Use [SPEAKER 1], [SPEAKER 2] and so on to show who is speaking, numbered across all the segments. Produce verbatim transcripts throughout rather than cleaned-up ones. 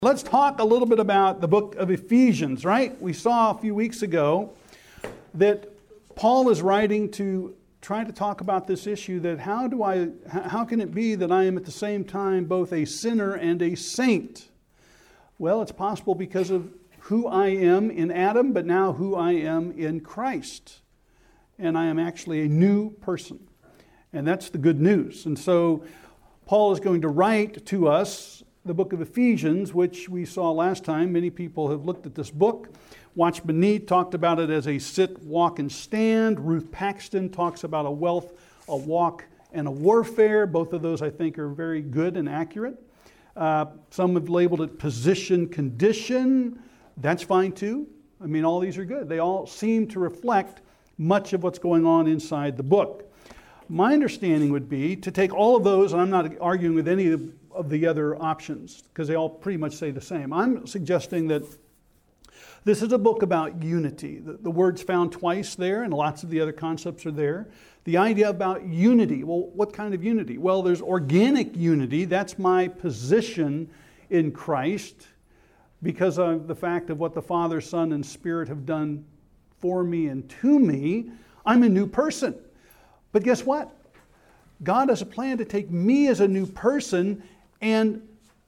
[SPEAKER 1] Let's talk a little bit about the book of Ephesians, right? We saw a few weeks ago that Paul is writing to try to talk about this issue that how do I, how can it be that I am at the same time both a sinner and a saint? Well, it's possible because of who I am in Adam, but now who I am in Christ. And I am actually a new person. And that's the good news. And so Paul is going to write to us the book of Ephesians, which we saw last time. Many people have looked at this book. Watchman Nee talked about it as a sit, walk, and stand. Ruth Paxton talks about a wealth, a walk, and a warfare. Both of those, I think, are very good and accurate. Uh, some have labeled it position, condition. That's fine too. I mean, all these are good. They all seem to reflect much of what's going on inside the book. My understanding would be to take all of those, and I'm not arguing with any of of the other options, because they all pretty much say the same. I'm suggesting that this is a book about unity. The, the word's found twice there, and lots of the other concepts are there. The idea about unity. Well, what kind of unity? Well, there's organic unity. That's my position in Christ because of the fact of what the Father, Son, and Spirit have done for me and to me. I'm a new person. But guess what? God has a plan to take me as a new person and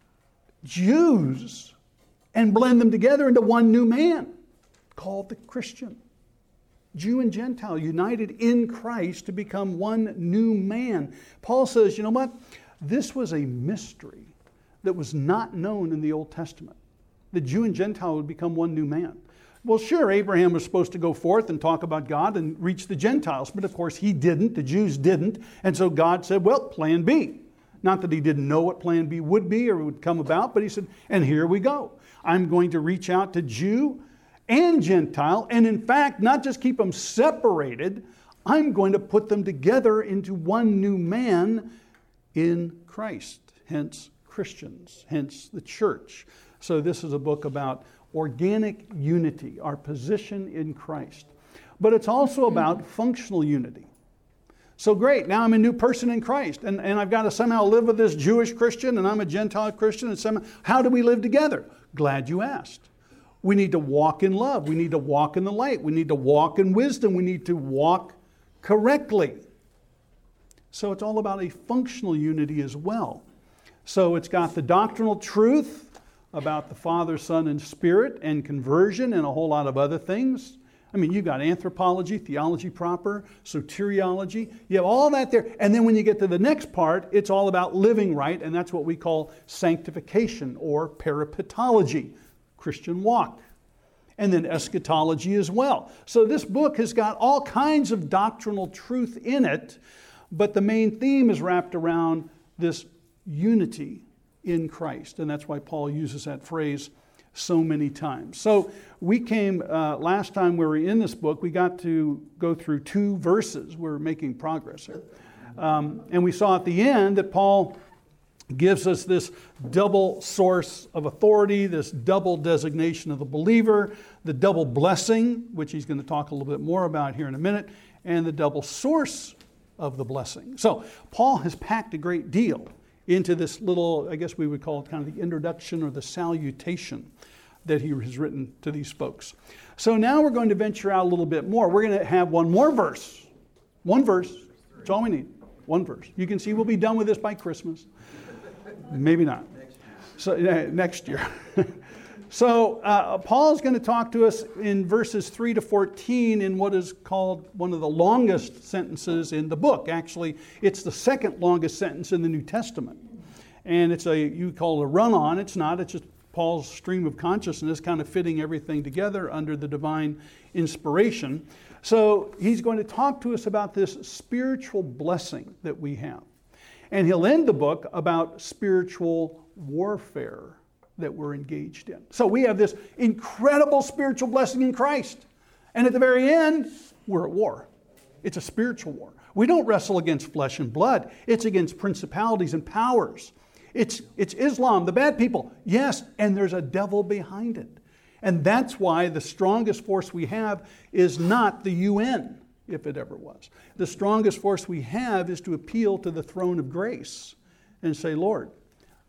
[SPEAKER 1] Jews and blend them together into one new man called the Christian. Jew and Gentile united in Christ to become one new man. Paul says, you know what? This was a mystery that was not known in the Old Testament. The Jew and Gentile would become one new man. Well, sure, Abraham was supposed to go forth and talk about God and reach the Gentiles, but of course he didn't, the Jews didn't, and so God said, well, plan B. Not that he didn't know what plan B would be or would come about, but he said, and here we go. I'm going to reach out to Jew and Gentile, and in fact, not just keep them separated, I'm going to put them together into one new man in Christ, hence Christians, hence the church. So this is a book about organic unity, our position in Christ. But it's also about functional unity. So great, now I'm a new person in Christ, and, and I've got to somehow live with this Jewish Christian, and I'm a Gentile Christian, and somehow, how do we live together? Glad you asked. We need to walk in love. We need to walk in the light. We need to walk in wisdom. We need to walk correctly. So it's all about a functional unity as well. So it's got the doctrinal truth about the Father, Son, and Spirit, and conversion, and a whole lot of other things. I mean, you've got anthropology, theology proper, soteriology. You have all that there. And then when you get to the next part, it's all about living right, and that's what we call sanctification or peripatology, Christian walk. And then eschatology as well. So this book has got all kinds of doctrinal truth in it, but the main theme is wrapped around this unity in Christ. And that's why Paul uses that phrase so many times. So we came, uh, last time we were in this book, we got to go through two verses. We're making progress here. Um, and we saw at the end that Paul gives us this double source of authority, this double designation of the believer, the double blessing, which he's going to talk a little bit more about here in a minute, and the double source of the blessing. So Paul has packed a great deal into this little, I guess we would call it kind of the introduction or the salutation that he has written to these folks. So now we're going to venture out a little bit more. We're going to have one more verse. One verse. That's all we need. One verse. You can see we'll be done with this by Christmas. Maybe not. So uh, next year. So uh, Paul's going to talk to us in verses three to fourteen in what is called one of the longest sentences in the book. Actually, it's the second longest sentence in the New Testament. And it's a, you call it a run-on. It's not. It's just Paul's stream of consciousness kind of fitting everything together under the divine inspiration. So he's going to talk to us about this spiritual blessing that we have. And he'll end the book about spiritual warfare that we're engaged in. So we have this incredible spiritual blessing in Christ. And at the very end, we're at war. It's a spiritual war. We don't wrestle against flesh and blood. It's against principalities and powers. It's, it's Islam, the bad people. Yes, and there's a devil behind it. And that's why the strongest force we have is not the U N, if it ever was. The strongest force we have is to appeal to the throne of grace and say, Lord,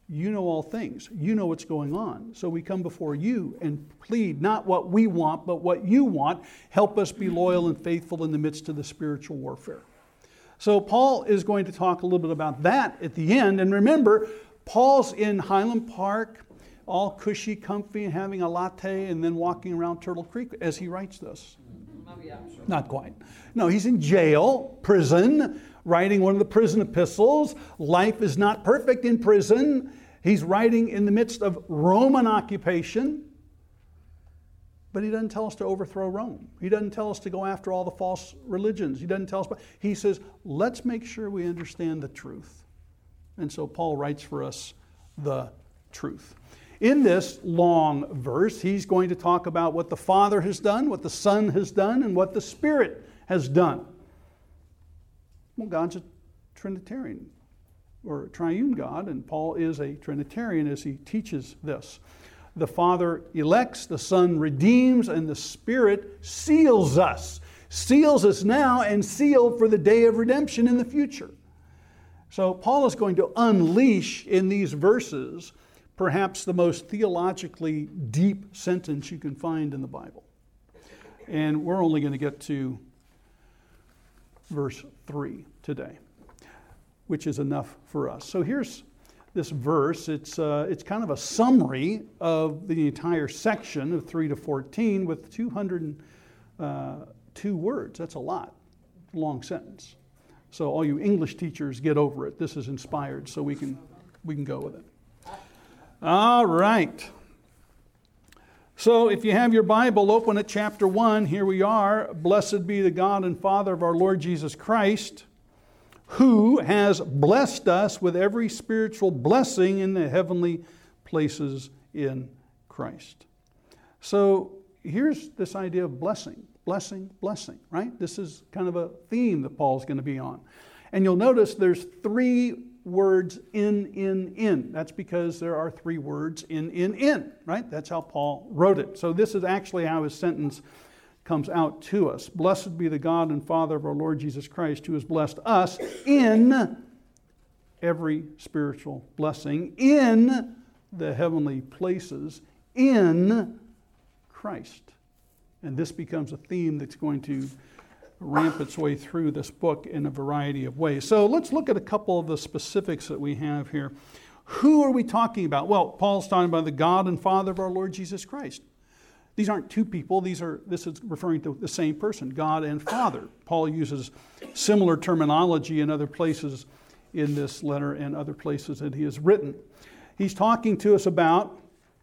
[SPEAKER 1] You know all things. You know what's going on. So we come before you and plead not what we want, but what you want. Help us be loyal and faithful in the midst of the spiritual warfare. So Paul is going to talk a little bit about that at the end. And remember, Paul's in Highland Park, all cushy, comfy, and having a latte, and then walking around Turtle Creek as he writes this.
[SPEAKER 2] Oh, yeah, sure.
[SPEAKER 1] Not quite. No, he's in jail, prison, writing one of the prison epistles. Life is not perfect in prison. He's writing in the midst of Roman occupation. But he doesn't tell us to overthrow Rome. He doesn't tell us to go after all the false religions. He doesn't tell us. He says, let's make sure we understand the truth. And so Paul writes for us the truth. In this long verse, he's going to talk about what the Father has done, what the Son has done, and what the Spirit has done. Well, God's a Trinitarian, or a triune God, and Paul is a Trinitarian as he teaches this. The Father elects, the Son redeems, and the Spirit seals us. Seals us now and sealed for the day of redemption in the future. So Paul is going to unleash in these verses perhaps the most theologically deep sentence you can find in the Bible. And we're only going to get to verse three today, which is enough for us. So here's this verse. It's, uh, it's kind of a summary of the entire section of three to fourteen with two hundred two words. That's a lot. Long sentence. So all you English teachers, get over it. This is inspired, so we can we can go with it. All right. So if you have your Bible, open at chapter one. Here we are. Blessed be the God and Father of our Lord Jesus Christ, who has blessed us with every spiritual blessing in the heavenly places in Christ. So here's this idea of blessing, blessing, blessing, right? This is kind of a theme that Paul's going to be on. And you'll notice there's three words in, in, in. That's because there are three words in, in, in, right? That's how Paul wrote it. So this is actually how his sentence comes out to us. Blessed be the God and Father of our Lord Jesus Christ, who has blessed us in every spiritual blessing in the heavenly places in Christ. And this becomes a theme that's going to ramp its way through this book in a variety of ways. So let's look at a couple of the specifics that we have here. Who are we talking about? Well, Paul's talking about the God and Father of our Lord Jesus Christ. These aren't two people. These are. This is referring to the same person, God and Father. Paul uses similar terminology in other places in this letter and other places that he has written. He's talking to us about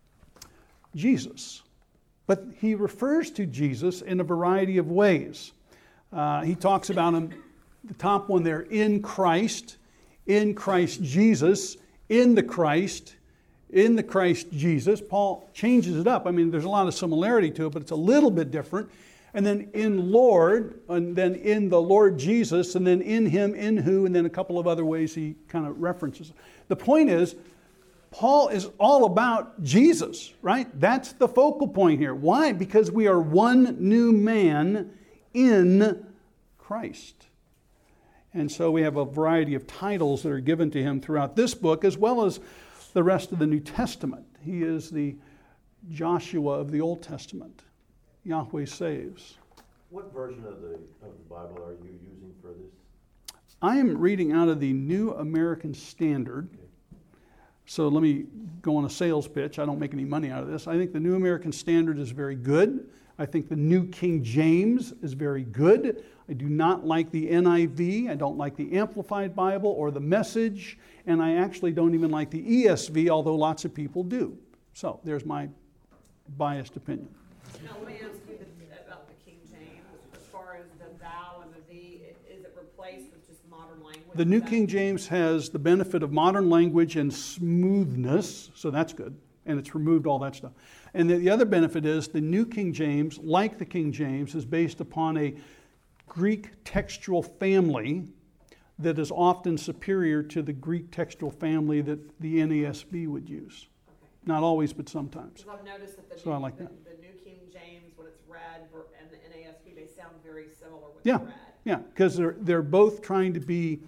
[SPEAKER 1] Jesus, but he refers to Jesus in a variety of ways. Uh, he talks about him, the top one there, in Christ, in Christ Jesus, in the Christ, in the Christ Jesus. Paul changes it up. I mean, there's a lot of similarity to it, but it's a little bit different. And then in Lord, and then in the Lord Jesus, and then in him, in who, and then a couple of other ways he kind of references. The point is, Paul is all about Jesus, right? That's the focal point here. Why? Because we are one new man in Christ. And so we have a variety of titles that are given to him throughout this book, as well as the rest of the New Testament. He is the Joshua of the Old Testament. Yahweh saves.
[SPEAKER 3] What version of the of the Bible are you using for this?
[SPEAKER 1] I am reading out of the New American Standard. Okay. So let me go on a sales pitch. I don't make any money out of this. I think the New American Standard is very good. I think the New King James is very good. I do not like the N I V. I don't like the Amplified Bible or the Message. And I actually don't even like the E S V, although lots of people do. So there's my biased opinion.
[SPEAKER 2] Now, let me ask you the, about the King James. As far as the thou and the thee, is it replaced with just modern language?
[SPEAKER 1] The New King James has the benefit of modern language and smoothness, so that's good. And it's removed all that stuff. And the, the other benefit is the New King James, like the King James, is based upon a Greek textual family that is often superior to the Greek textual family that the N A S B would use.
[SPEAKER 2] Okay.
[SPEAKER 1] Not always, but sometimes.
[SPEAKER 2] Because I've noticed that the,
[SPEAKER 1] so
[SPEAKER 2] new,
[SPEAKER 1] I like
[SPEAKER 2] the,
[SPEAKER 1] that.
[SPEAKER 2] the New King James, when it's read, and the N A S B, they sound very similar with
[SPEAKER 1] yeah.
[SPEAKER 2] the read.
[SPEAKER 1] Yeah, because they're, they're both trying to be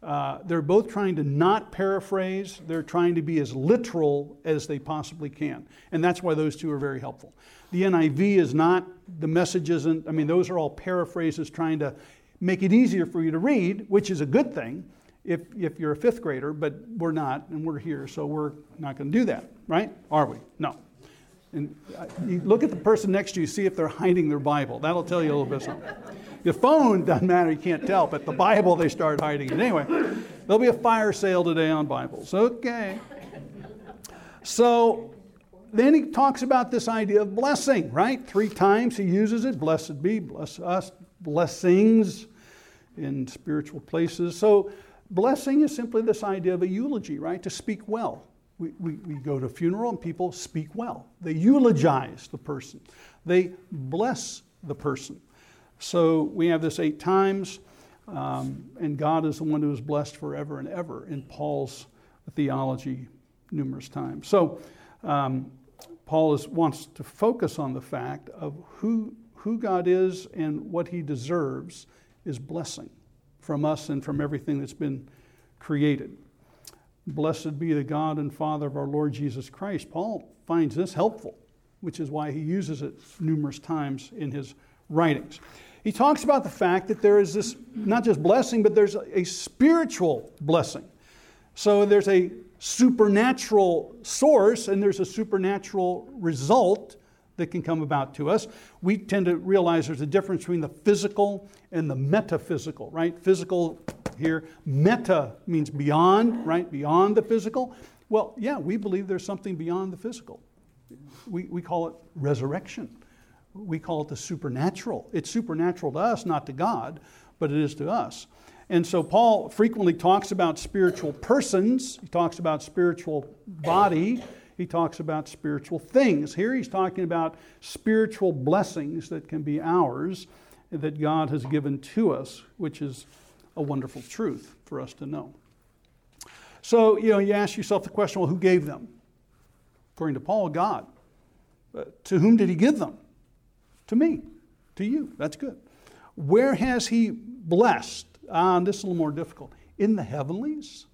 [SPEAKER 1] Uh, they're both trying to not paraphrase. They're trying to be as literal as they possibly can. And that's why those two are very helpful. The N I V is not, the message isn't, I mean, those are all paraphrases trying to make it easier for you to read, which is a good thing if, if you're a fifth grader, but we're not, and we're here, so we're not going to do that, right? Are we? No. And you look at the person next to you, see if they're hiding their Bible. That'll tell you a little bit something. The phone doesn't matter, you can't tell, but the Bible they start hiding it. Anyway, there'll be a fire sale today on Bibles. Okay. So then he talks about this idea of blessing, right? Three times he uses it. Blessed be, bless us, blessings in spiritual places. So blessing is simply this idea of a eulogy, right? To speak well. We, we, we go to a funeral and people speak well. They eulogize the person. They bless the person. So we have this eight times, um, and God is the one who is blessed forever and ever in Paul's theology numerous times. So um, Paul is, wants to focus on the fact of who, who God is and what he deserves is blessing from us and from everything that's been created. Blessed be the God and Father of our Lord Jesus Christ. Paul finds this helpful, which is why he uses it numerous times in his writings. He talks about the fact that there is this, not just blessing, but there's a, a spiritual blessing. So there's a supernatural source and there's a supernatural result that can come about to us. We tend to realize there's a difference between the physical and the metaphysical, right? Physical here, meta means beyond, right? Beyond the physical. Well, yeah, we believe there's something beyond the physical. We, we call it resurrection. We call it the supernatural. It's supernatural to us, not to God, but it is to us. And so Paul frequently talks about spiritual persons. He talks about spiritual body. He talks about spiritual things. Here he's talking about spiritual blessings that can be ours, that God has given to us, which is a wonderful truth for us to know. So, you know, you ask yourself the question, well, who gave them? According to Paul, God. Uh, to whom did he give them? To me, to you. That's good. Where has he blessed? Ah, this is a little more difficult. In the heavenlies?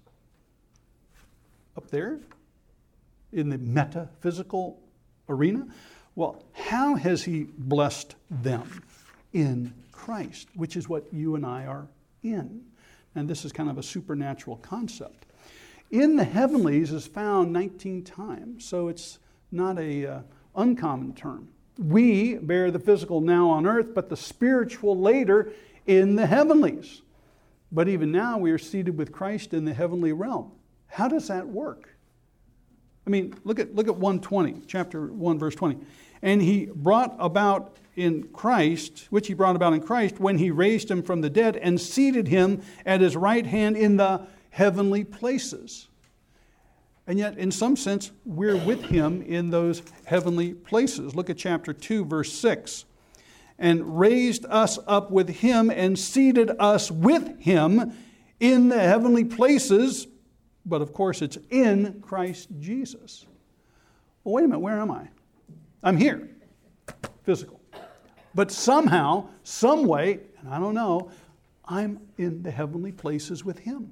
[SPEAKER 1] Up there? In the metaphysical arena? Well, how has he blessed them? In Christ, which is what you and I are in. And this is kind of a supernatural concept. In the heavenlies is found nineteen times, so it's not a uh, uncommon term. We bear the physical now on earth, but the spiritual later in the heavenlies. But even now we are seated with Christ in the heavenly realm. How does that work? I mean, look at look at one twenty, chapter one, verse twenty. And he brought about in Christ, which he brought about in Christ, when he raised him from the dead and seated him at his right hand in the heavenly places. And yet, in some sense, we're with him in those heavenly places. Look at chapter two, verse six. And raised us up with him and seated us with him in the heavenly places. But of course, it's in Christ Jesus. Well, wait a minute, where am I? I'm here, physical. But somehow, some way, and I don't know, I'm in the heavenly places with him.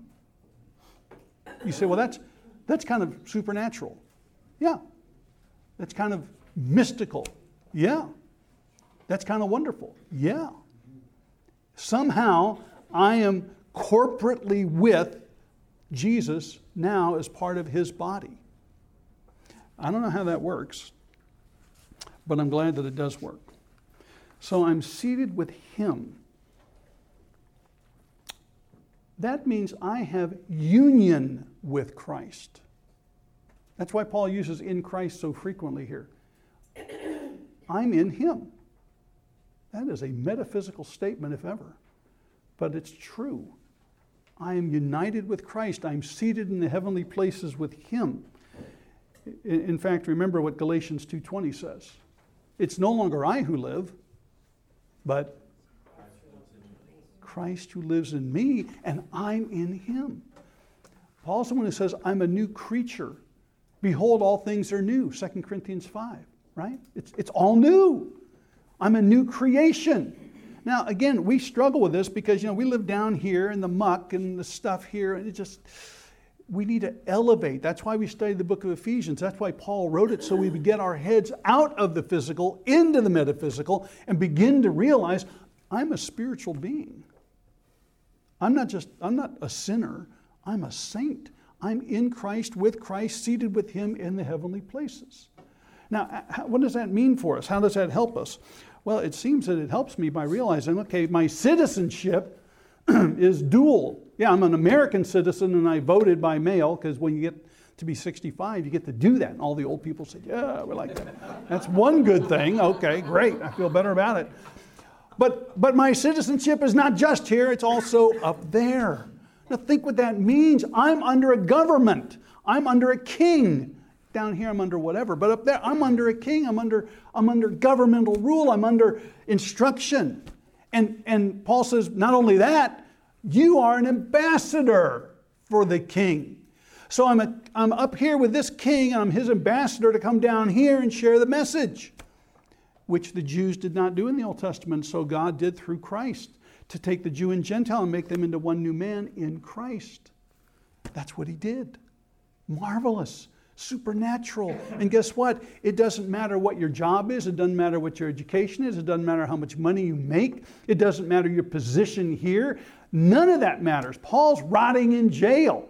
[SPEAKER 1] You say, well, that's that's kind of supernatural. Yeah. That's kind of mystical. Yeah. That's kind of wonderful. Yeah. Somehow, I am corporately with Jesus now as part of his body. I don't know how that works, but I'm glad that it does work. So I'm seated with him. That means I have union with Christ. That's why Paul uses in Christ so frequently here. I'm in him. That is a metaphysical statement, if ever. But it's true. I am united with Christ. I'm seated in the heavenly places with him. In fact, remember what Galatians two twenty says. It's no longer I who live, but Christ who lives in me, and I'm in him. Paul's the one who says, I'm a new creature. Behold, all things are new, Second Corinthians five, right? It's, it's all new. I'm a new creation. Now, again, we struggle with this because, you know, we live down here in the muck and the stuff here, and it just, we need to elevate. That's why we studied the book of Ephesians. That's why Paul wrote it, so we would get our heads out of the physical, into the metaphysical, and begin to realize, I'm a spiritual being. I'm not just, I'm not a sinner, I'm a saint. I'm in Christ, with Christ, seated with Him in the heavenly places. Now, what does that mean for us? How does that help us? Well, it seems that it helps me by realizing, okay, my citizenship is dual. Yeah, I'm an American citizen and I voted by mail, because when you get to be sixty-five, you get to do that. And all the old people said, yeah, we like that. That's one good thing. Okay, great. I feel better about it. But, but my citizenship is not just here, it's also up there. Now think what that means. I'm under a government. I'm under a king. Down here I'm under whatever. But up there I'm under a king. I'm under, I'm under governmental rule. I'm under instruction. And, and Paul says, not only that, you are an ambassador for the king. So I'm, a, I'm up here with this king, and I'm his ambassador to come down here and share the message, which the Jews did not do in the Old Testament. So God did through Christ, to take the Jew and Gentile and make them into one new man in Christ. That's what He did. Marvelous. Supernatural. And guess what? It doesn't matter what your job is. It doesn't matter what your education is. It doesn't matter how much money you make. It doesn't matter your position here. None of that matters. Paul's rotting in jail.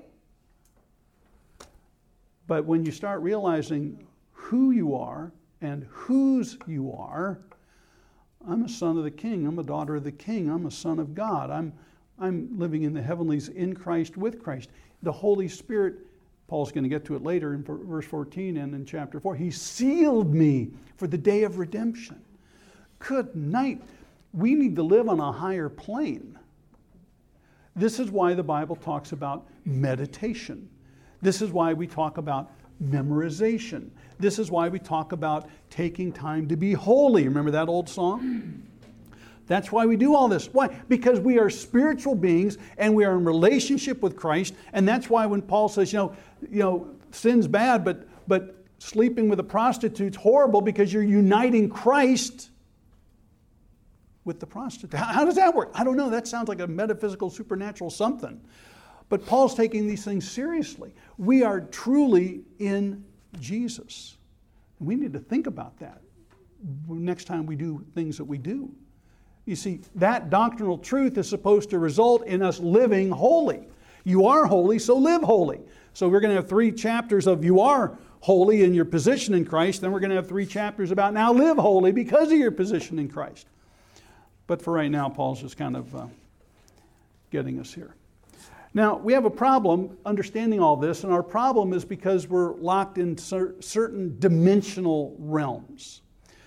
[SPEAKER 1] But when you start realizing who you are and whose you are, I'm a son of the King. I'm a daughter of the King. I'm a son of God. I'm, I'm living in the heavenlies in Christ, with Christ. The Holy Spirit, Paul's going to get to it later in verse fourteen and in chapter four. He sealed me for the day of redemption. Good night. We need to live on a higher plane. This is why the Bible talks about meditation. This is why we talk about memorization. This is why we talk about taking time to be holy. Remember that old song? That's why we do all this. Why? Because we are spiritual beings and we are in relationship with Christ. And that's why when Paul says, you know, you know, sin's bad, but but sleeping with a prostitute's horrible, because you're uniting Christ with the prostitute. How, how does that work? I don't know. That sounds like a metaphysical, supernatural something. But Paul's taking these things seriously. We are truly in Jesus. And we need to think about that next time we do things that we do. You see, that doctrinal truth is supposed to result in us living holy. You are holy, so live holy. So we're going to have three chapters of you are holy in your position in Christ. Then we're going to have three chapters about now live holy because of your position in Christ. But for right now, Paul's just kind of uh, getting us here. Now, we have a problem understanding all this, and our problem is because we're locked in cer- certain dimensional realms.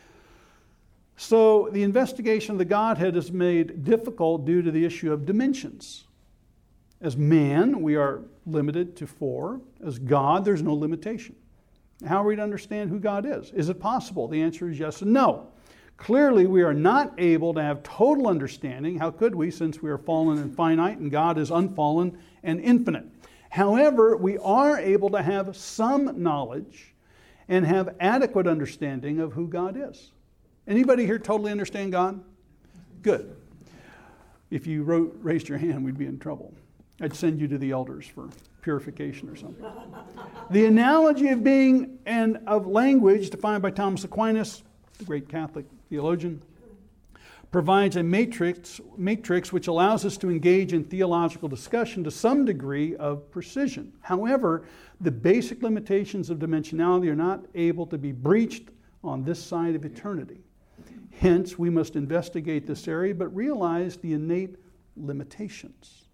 [SPEAKER 1] So the investigation of the Godhead is made difficult due to the issue of dimensions. As man, we are limited to four. As God, there's no limitation. How are we to understand who God is? Is it possible? The answer is yes and no. Clearly, we are not able to have total understanding. How could we, since we are fallen and finite and God is unfallen and infinite? However, we are able to have some knowledge and have adequate understanding of who God is. Anybody here totally understand God? Good. If you wrote, raised your hand, we'd be in trouble. I'd send you to the elders for purification or something. The analogy of being and of language, defined by Thomas Aquinas, the great Catholic theologian, provides a matrix, matrix which allows us to engage in theological discussion to some degree of precision. However, the basic limitations of dimensionality are not able to be breached on this side of eternity. Hence, we must investigate this area, but realize the innate limitations.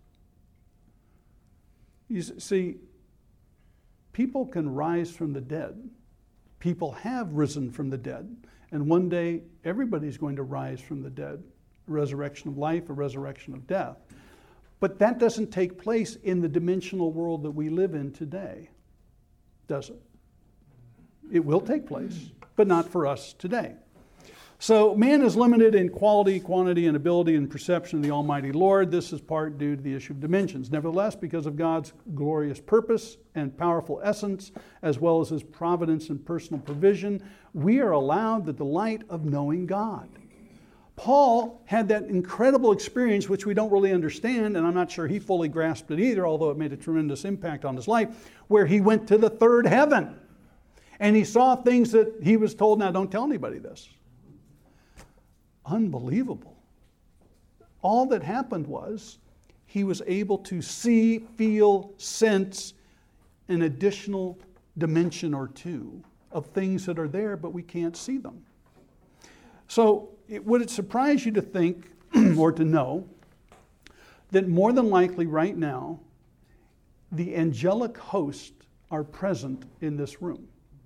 [SPEAKER 1] You see, people can rise from the dead. People have risen from the dead. And one day, everybody's going to rise from the dead. A resurrection of life, a resurrection of death. But that doesn't take place in the dimensional world that we live in today, does it? It will take place, but not for us today. So man is limited in quality, quantity, and ability and perception of the Almighty Lord. This is part due to the issue of dimensions. Nevertheless, because of God's glorious purpose and powerful essence, as well as His providence and personal provision, we are allowed the delight of knowing God. Paul had that incredible experience, which we don't really understand, and I'm not sure he fully grasped it either, although it made a tremendous impact on his life, where he went to the third heaven. And he saw things that he was told, now don't tell anybody this. Unbelievable. All that happened was he was able to see, feel, sense an additional dimension or two of things that are there, but we can't see them. So it, would it surprise you to think or to know that more than likely right now, the angelic host are present in this room?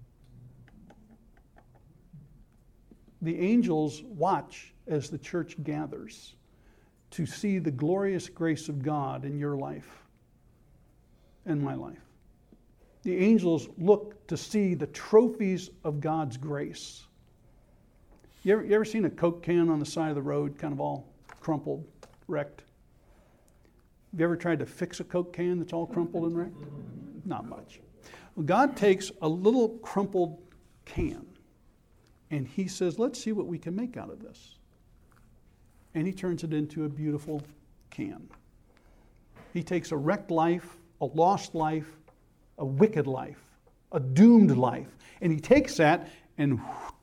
[SPEAKER 1] The angels watch as the church gathers to see the glorious grace of God in your life and my life. The angels look to see the trophies of God's grace. You ever, you ever seen a Coke can on the side of the road, kind of all crumpled, wrecked? Have you ever tried to fix a Coke can that's all crumpled and wrecked? Not much. Well, God takes a little crumpled can and he says, let's see what we can make out of this. And he turns it into a beautiful can. He takes a wrecked life, a lost life, a wicked life, a doomed life, and he takes that and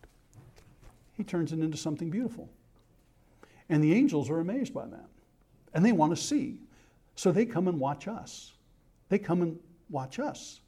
[SPEAKER 1] he turns it into something beautiful. And the angels are amazed by that. And they want to see. So they come and watch us. They come and watch us.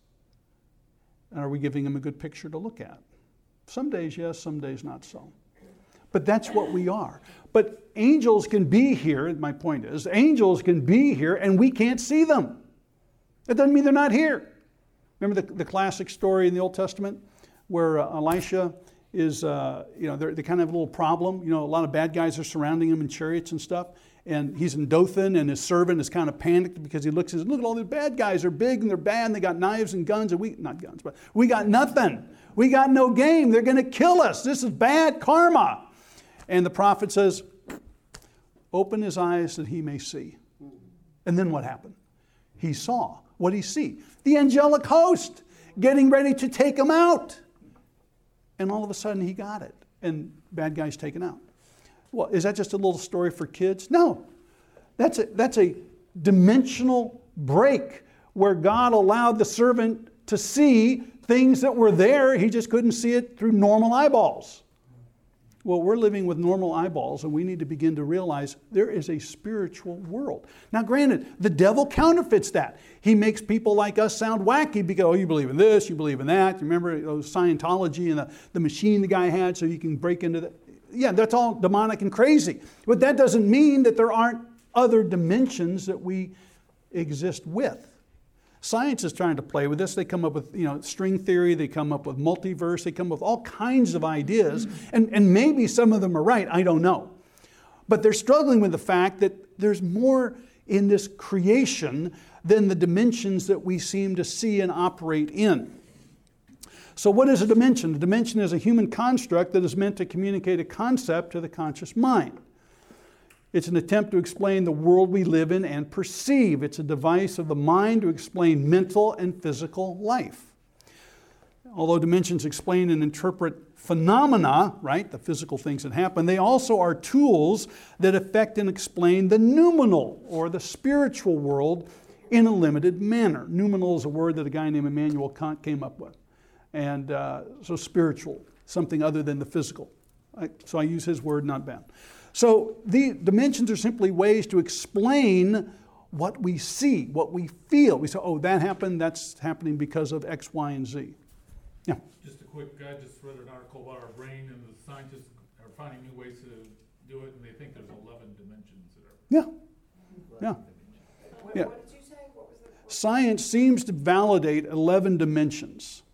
[SPEAKER 1] And are we giving them a good picture to look at? Some days yes, some days not so. But that's what we are. But angels can be here, my point is, angels can be here and we can't see them. That doesn't mean they're not here. Remember the, the classic story in the Old Testament where uh, Elisha is, uh, you know, they kind of have a little problem. You know, a lot of bad guys are surrounding him in chariots and stuff. And he's in Dothan and his servant is kind of panicked because he looks and says, look at all these bad guys. They're big and they're bad and they got knives and guns. And we, not guns, but we got nothing. We got no game. They're going to kill us. This is bad karma. And the prophet says, open his eyes that he may see. And then what happened? He saw. What did he see? The angelic host getting ready to take him out. And all of a sudden he got it. And bad guy's taken out. Well, is that just a little story for kids? No. That's a, that's a dimensional break where God allowed the servant to see things that were there. He just couldn't see it through normal eyeballs. Well, we're living with normal eyeballs, and we need to begin to realize there is a spiritual world. Now, granted, the devil counterfeits that. He makes people like us sound wacky because, oh, you believe in this, you believe in that. You remember those Scientology and the, the machine the guy had so you can break into the... Yeah, that's all demonic and crazy. But that doesn't mean that there aren't other dimensions that we exist with. Science is trying to play with this. They come up with, you know, string theory. They come up with multiverse. They come up with all kinds of ideas. And, and maybe some of them are right. I don't know. But they're struggling with the fact that there's more in this creation than the dimensions that we seem to see and operate in. So what is a dimension? A dimension is a human construct that is meant to communicate a concept to the conscious mind. It's an attempt to explain the world we live in and perceive. It's a device of the mind to explain mental and physical life. Although dimensions explain and interpret phenomena, right, the physical things that happen, they also are tools that affect and explain the noumenal or the spiritual world in a limited manner. Noumenal is a word that a guy named Immanuel Kant came up with. And uh, so spiritual, something other than the physical. I, so I use his word, not bad. So the dimensions are simply ways to explain what we see, what we feel. We say, oh, that happened, that's happening because of X, Y, and Z. Yeah.
[SPEAKER 4] Just a quick, I just read an article about our brain, and the scientists are finding new ways to do it, and they think there's eleven dimensions that are.
[SPEAKER 1] Yeah. Yeah.
[SPEAKER 2] What,
[SPEAKER 1] Yeah.
[SPEAKER 2] what did you say? What was the?
[SPEAKER 1] Science seems to validate eleven dimensions.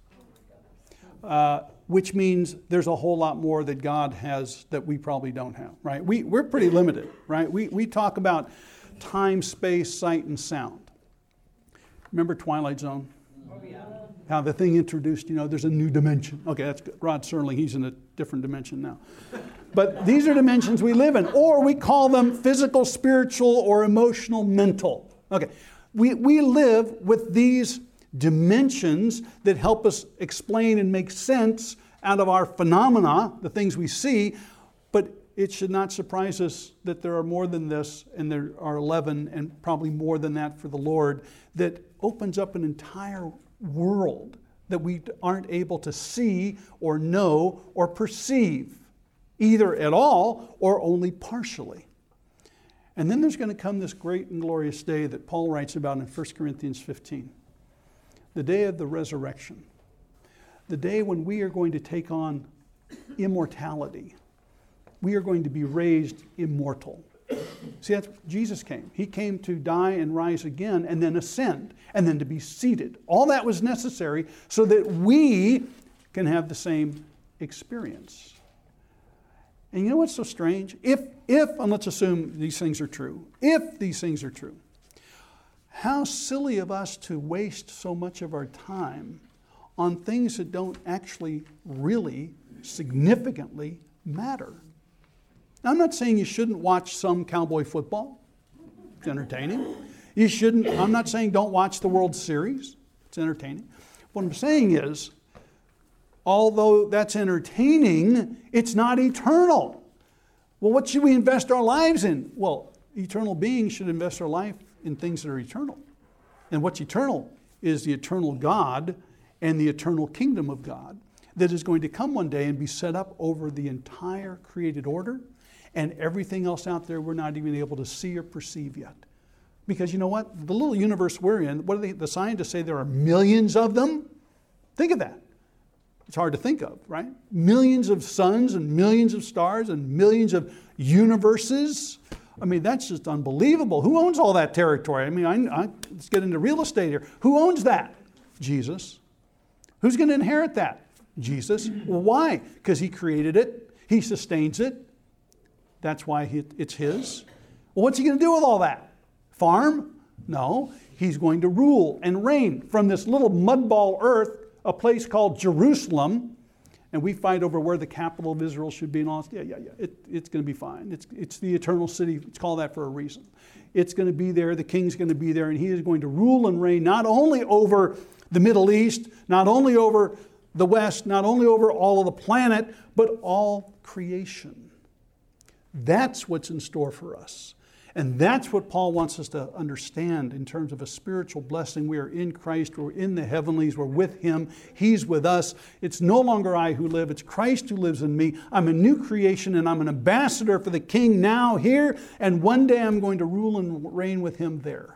[SPEAKER 1] Uh, which means there's a whole lot more that God has that we probably don't have, right? We, we're pretty limited, right? We, we talk about time, space, sight, and sound. Remember Twilight Zone?
[SPEAKER 2] Oh, yeah.
[SPEAKER 1] How the thing introduced, you know, there's a new dimension. Okay, that's good. Rod Serling, he's in a different dimension now. But these are dimensions we live in, or we call them physical, spiritual, or emotional, mental. Okay, we, we live with these dimensions that help us explain and make sense out of our phenomena, the things we see. But it should not surprise us that there are more than this, and there are eleven, and probably more than that for the Lord, that opens up an entire world that we aren't able to see or know or perceive, either at all or only partially. And then there's going to come this great and glorious day that Paul writes about in First Corinthians fifteen, the day of the resurrection, the day when we are going to take on immortality. We are going to be raised immortal. See, that's Jesus came. He came to die and rise again and then ascend and then to be seated. All that was necessary so that we can have the same experience. And you know what's so strange? If, if, and let's assume these things are true, if these things are true, how silly of us to waste so much of our time on things that don't actually really significantly matter. Now, I'm not saying you shouldn't watch some cowboy football. It's entertaining. You shouldn't, I'm not saying don't watch the World Series. It's entertaining. What I'm saying is, although that's entertaining, it's not eternal. Well, what should we invest our lives in? Well, eternal beings should invest their life in things that are eternal. And what's eternal is the eternal God and the eternal kingdom of God that is going to come one day and be set up over the entire created order and everything else out there we're not even able to see or perceive yet. Because you know what? The little universe we're in, what do they, the scientists say there are millions of them? Think of that. It's hard to think of, right? Millions of suns and millions of stars and millions of universes. I mean, that's just unbelievable. Who owns all that territory? I mean, I, I, let's get into real estate here. Who owns that? Jesus. Who's going to inherit that? Jesus. Well, why? Because he created it. He sustains it. That's why he, it's his. Well, what's he going to do with all that? Farm? No. He's going to rule and reign from this little mudball earth, a place called Jerusalem, and we fight over where the capital of Israel should be and all. Yeah, yeah, yeah. It, it's going to be fine. It's, it's the eternal city. It's called that for a reason. It's going to be there. The king's going to be there, and he is going to rule and reign not only over the Middle East, not only over the West, not only over all of the planet, but all creation. That's what's in store for us. And that's what Paul wants us to understand in terms of a spiritual blessing. We are in Christ. We're in the heavenlies. We're with him. He's with us. It's no longer I who live. It's Christ who lives in me. I'm a new creation, and I'm an ambassador for the King now here. And one day I'm going to rule and reign with him there.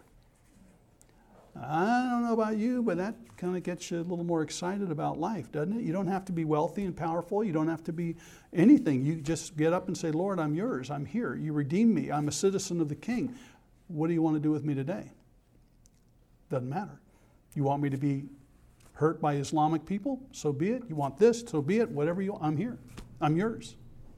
[SPEAKER 1] I don't know about you, but that kind of gets you a little more excited about life, doesn't it? You don't have to be wealthy and powerful. You don't have to be anything. You just get up and say, Lord, I'm yours. I'm here. You redeemed me. I'm a citizen of the King. What do you want to do with me today? Doesn't matter. You want me to be hurt by Islamic people? So be it. You want this? So be it. Whatever you want. I'm here. I'm yours.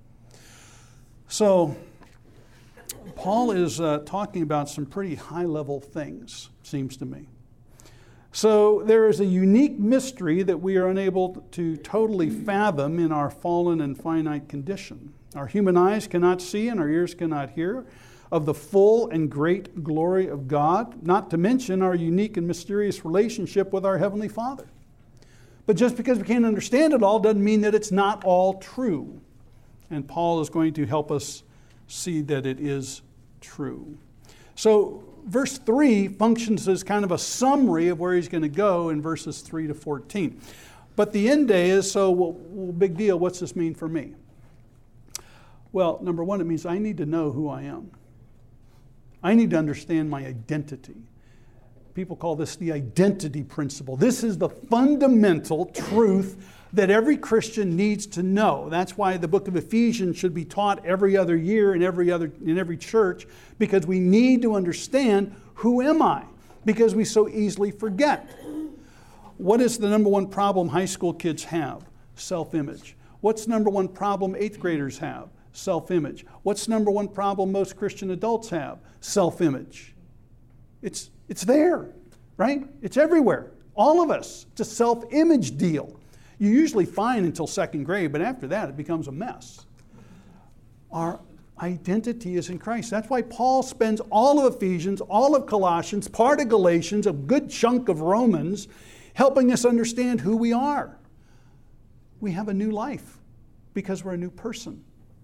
[SPEAKER 1] So Paul is uh, talking about some pretty high-level things, seems to me. So there is a unique mystery that we are unable to totally fathom in our fallen and finite condition. Our human eyes cannot see and our ears cannot hear of the full and great glory of God, not to mention our unique and mysterious relationship with our Heavenly Father. But just because we can't understand it all doesn't mean that it's not all true. And Paul is going to help us see that it is true. So verse three functions as kind of a summary of where he's going to go in verses three to fourteen. But the end day is, so well, well, big deal, what's this mean for me? Well, number one, it means I need to know who I am. I need to understand my identity. People call this the identity principle. This is the fundamental truth that every Christian needs to know. That's why the book of Ephesians should be taught every other year in every other in every church, because we need to understand, who am I? Because we so easily forget. What is the number one problem high school kids have? Self-image. What's the number one problem eighth graders have? Self-image. What's the number one problem most Christian adults have? Self-image. It's it's there, right? It's everywhere. All of us. It's a self-image deal. You're usually fine until second grade, but after that it becomes a mess. Our identity is in Christ. That's why Paul spends all of Ephesians, all of Colossians, part of Galatians, a good chunk of Romans, helping us understand who we are. We have a new life because we're a new person.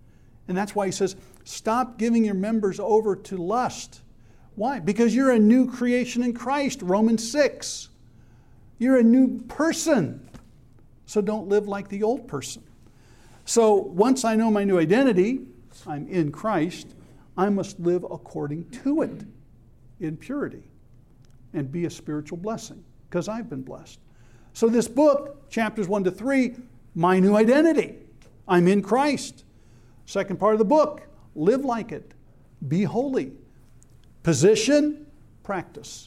[SPEAKER 1] And that's why he says, stop giving your members over to lust. Why? Because you're a new creation in Christ, Romans six. You're a new person. So don't live like the old person. So once I know my new identity, I'm in Christ, I must live according to it in purity and be a spiritual blessing because I've been blessed. So this book, chapters one to three, my new identity. I'm in Christ. Second part of the book, live like it. Be holy. Position, practice.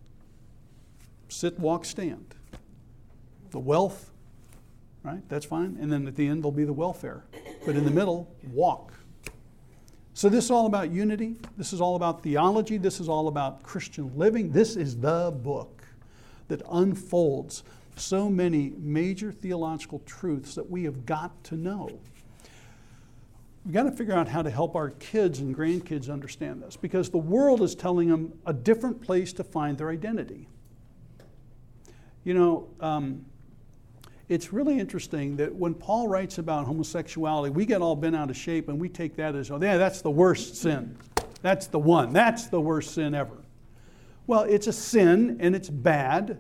[SPEAKER 1] Sit, walk, stand. The wealth, right? That's fine. And then at the end, there'll be the welfare. But in the middle, walk. So this is all about unity. This is all about theology. This is all about Christian living. This is the book that unfolds so many major theological truths that we have got to know. We've got to figure out how to help our kids and grandkids understand this, because the world is telling them a different place to find their identity. You know, um, it's really interesting that when Paul writes about homosexuality, we get all bent out of shape and we take that as, oh, yeah, that's the worst sin. That's the one. That's the worst sin ever. Well, it's a sin and it's bad.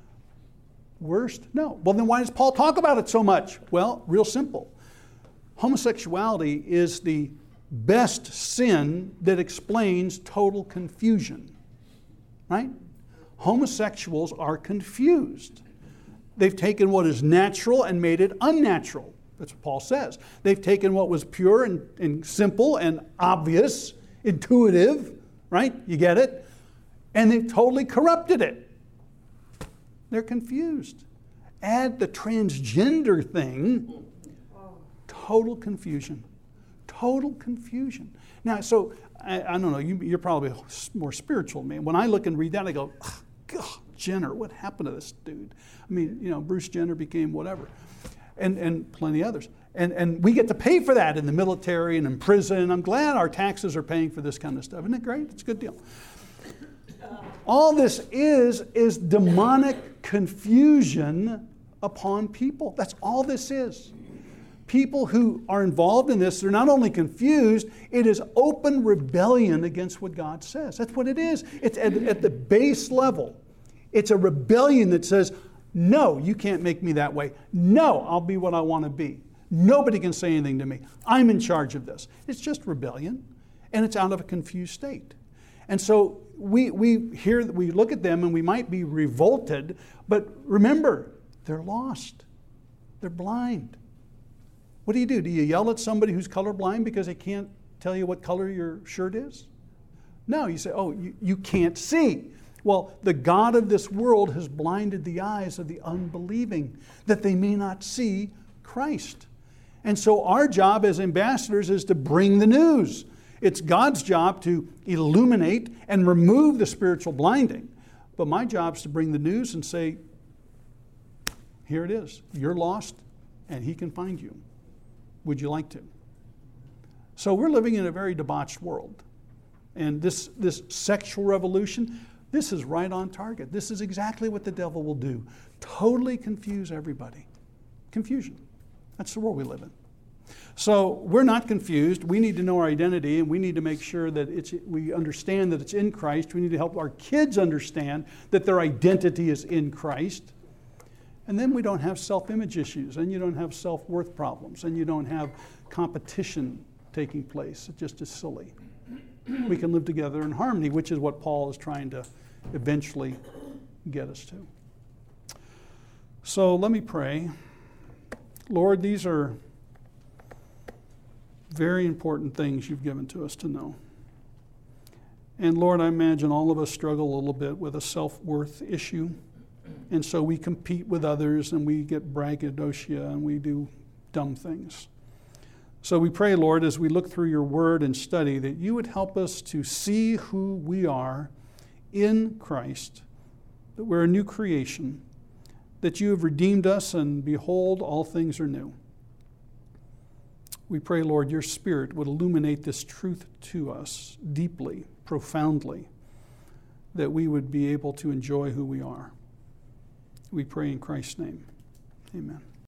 [SPEAKER 1] Worst? No. Well, then why does Paul talk about it so much? Well, real simple. Homosexuality is the best sin that explains total confusion, right? Homosexuals are confused. They've taken what is natural and made it unnatural. That's what Paul says. They've taken what was pure and, and simple and obvious, intuitive, right? You get it? And they've totally corrupted it. They're confused. Add the transgender thing, total confusion. Total confusion. Now, so, I, I don't know, you, you're probably more spiritual than me. When I look and read that, I go, God, Jenner, what happened to this dude? I mean, you know, Bruce Jenner became whatever. And and plenty others. And and we get to pay for that in the military and in prison. I'm glad our taxes are paying for this kind of stuff. Isn't it great? It's a good deal. All this is, is demonic confusion upon people. That's all this is. People who are involved in this, they're not only confused, it is open rebellion against what God says. That's what it is. It's at, at the base level. It's a rebellion that says, no, you can't make me that way. No, I'll be what I want to be. Nobody can say anything to me. I'm in charge of this. It's just rebellion, and it's out of a confused state. And so we we hear, we look at them and we might be revolted, but remember, they're lost. They're blind. What do you do? Do you yell at somebody who's colorblind because they can't tell you what color your shirt is? No, you say, oh, you, you can't see. Well, the God of this world has blinded the eyes of the unbelieving, that they may not see Christ. And so our job as ambassadors is to bring the news. It's God's job to illuminate and remove the spiritual blinding. But my job is to bring the news and say, here it is. You're lost, and He can find you. Would you like to? So we're living in a very debauched world. And this, this sexual revolution, this is right on target. This is exactly what the devil will do. Totally confuse everybody. Confusion. That's the world we live in. So we're not confused. We need to know our identity, and we need to make sure that it's, we understand that it's in Christ. We need to help our kids understand that their identity is in Christ. And then we don't have self-image issues, and you don't have self-worth problems, and you don't have competition taking place. It just is silly. We can live together in harmony, which is what Paul is trying to eventually get us to. So let me pray. Lord, these are very important things you've given to us to know. And Lord, I imagine all of us struggle a little bit with a self-worth issue. And so we compete with others, and we get braggadocio, and we do dumb things. So we pray, Lord, as we look through your word and study, that you would help us to see who we are in Christ, that we're a new creation, that you have redeemed us, and behold, all things are new. We pray, Lord, your Spirit would illuminate this truth to us deeply, profoundly, that we would be able to enjoy who we are. We pray in Christ's name. Amen.